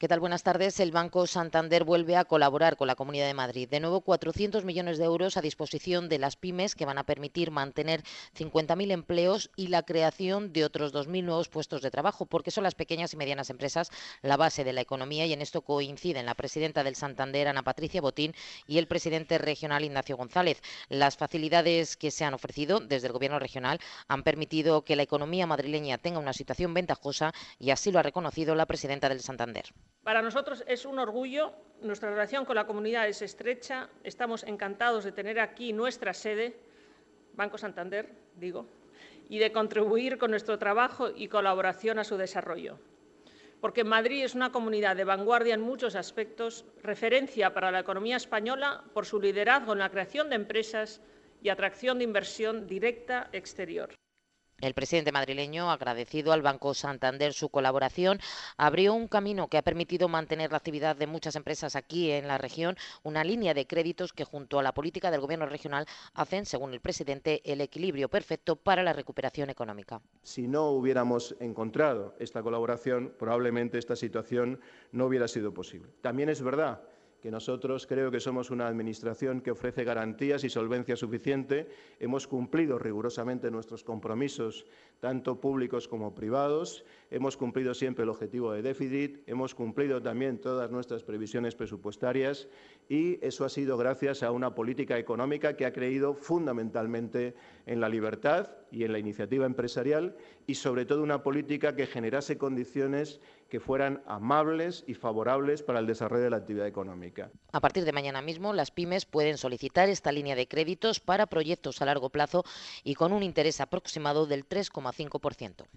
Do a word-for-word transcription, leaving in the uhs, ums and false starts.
¿Qué tal? Buenas tardes. El Banco Santander vuelve a colaborar con la Comunidad de Madrid. De nuevo, cuatrocientos millones de euros a disposición de las pymes que van a permitir mantener cincuenta mil empleos y la creación de otros dos mil nuevos puestos de trabajo, porque son las pequeñas y medianas empresas la base de la economía, y en esto coinciden la presidenta del Santander, Ana Patricia Botín, y el presidente regional, Ignacio González. Las facilidades que se han ofrecido desde el Gobierno regional han permitido que la economía madrileña tenga una situación ventajosa, y así lo ha reconocido la presidenta del Santander. Para nosotros es un orgullo, nuestra relación con la comunidad es estrecha, estamos encantados de tener aquí nuestra sede, Banco Santander, digo, y de contribuir con nuestro trabajo y colaboración a su desarrollo. Porque Madrid es una comunidad de vanguardia en muchos aspectos, referencia para la economía española por su liderazgo en la creación de empresas y atracción de inversión directa exterior. El presidente madrileño, agradecido al Banco Santander su colaboración, abrió un camino que ha permitido mantener la actividad de muchas empresas aquí en la región, una línea de créditos que, junto a la política del Gobierno regional, hacen, según el presidente, el equilibrio perfecto para la recuperación económica. Si no hubiéramos encontrado esta colaboración, probablemente esta situación no hubiera sido posible. También es verdad que nosotros creo que somos una administración que ofrece garantías y solvencia suficiente. Hemos cumplido rigurosamente nuestros compromisos, tanto públicos como privados. Hemos cumplido siempre el objetivo de déficit. Hemos cumplido también todas nuestras previsiones presupuestarias, y eso ha sido gracias a una política económica que ha creído fundamentalmente en la libertad y en la iniciativa empresarial, y sobre todo una política que generase condiciones que fueran amables y favorables para el desarrollo de la actividad económica. A partir de mañana mismo, las pymes pueden solicitar esta línea de créditos para proyectos a largo plazo y con un interés aproximado del tres coma cinco por ciento.